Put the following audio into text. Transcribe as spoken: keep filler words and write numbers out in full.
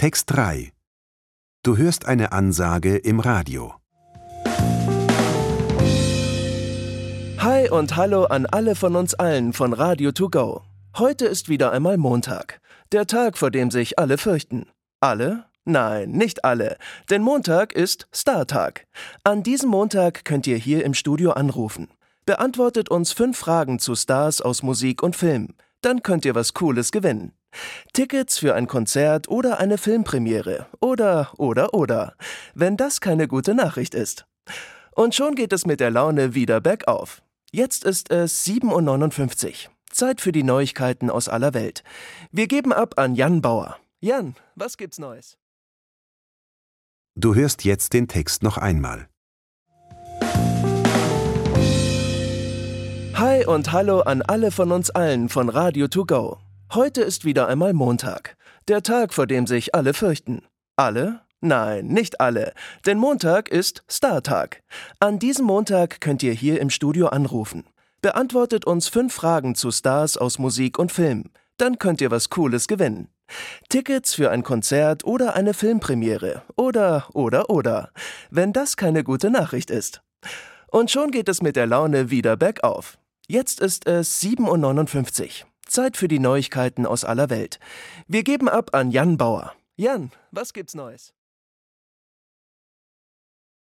Text drei. Du hörst eine Ansage im Radio. Hi und hallo an alle von uns allen von Radio to go. Heute ist wieder einmal Montag. Der Tag, vor dem sich alle fürchten. Alle? Nein, nicht alle. Denn Montag ist Startag. An diesem Montag könnt ihr hier im Studio anrufen. Beantwortet uns fünf Fragen zu Stars aus Musik und Film. Dann könnt ihr was Cooles gewinnen. Tickets für ein Konzert oder eine Filmpremiere. Oder, oder, oder. Wenn das keine gute Nachricht ist. Und schon geht es mit der Laune wieder bergauf. Jetzt ist es sieben Uhr neunundfünfzig. Zeit für die Neuigkeiten aus aller Welt. Wir geben ab an Jan Bauer. Jan, was gibt's Neues? Du hörst jetzt den Text noch einmal. Hi und hallo an alle von uns allen von Radio to go. Heute ist wieder einmal Montag. Der Tag, vor dem sich alle fürchten. Alle? Nein, nicht alle. Denn Montag ist Startag. An diesem Montag könnt ihr hier im Studio anrufen. Beantwortet uns fünf Fragen zu Stars aus Musik und Film. Dann könnt ihr was Cooles gewinnen. Tickets für ein Konzert oder eine Filmpremiere. Oder, oder, oder. Wenn das keine gute Nachricht ist. Und schon geht es mit der Laune wieder bergauf. Jetzt ist es sieben Uhr neunundfünfzig. Zeit für die Neuigkeiten aus aller Welt. Wir geben ab an Jan Bauer. Jan, was gibt's Neues?